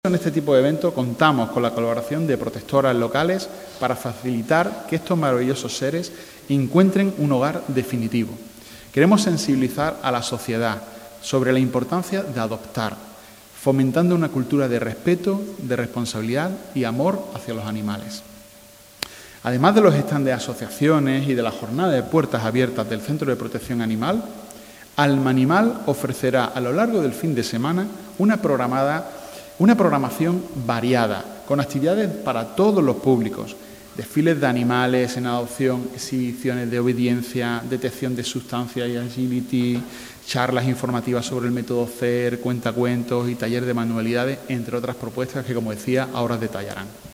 En este tipo de eventos contamos con la colaboración de protectoras locales para facilitar que estos maravillosos seres encuentren un hogar definitivo. Queremos sensibilizar a la sociedad sobre la importancia de adoptar, fomentando una cultura de respeto, de responsabilidad y amor hacia los animales. Además de los stands de asociaciones y de la jornada de puertas abiertas del Centro de Protección Animal, Almanimal ofrecerá a lo largo del fin de semana una programación variada, con actividades para todos los públicos, desfiles de animales en adopción, exhibiciones de obediencia, detección de sustancias y agility, charlas informativas sobre el método CER, cuentacuentos y taller de manualidades, entre otras propuestas que, como decía, ahora os detallarán.